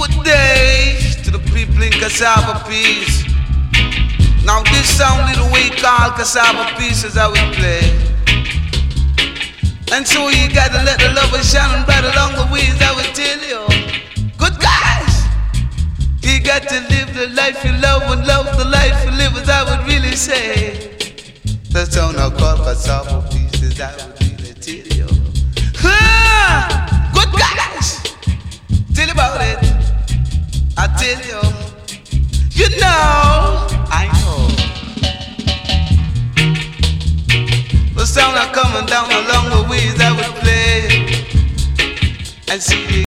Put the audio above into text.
Good day to the people in Cassava Peace. Now this song little we call Cassava Peace is how we play. And so you gotta let the love shine bright along the way, I will tell you. Good guys, you got to live the life you love and love the life you live, as I would really say. The song I call Cassava Peace is I would really tell you. Good guys, tell about it. I tell you, you know, I know. The sound are coming down along the ways I would play and see.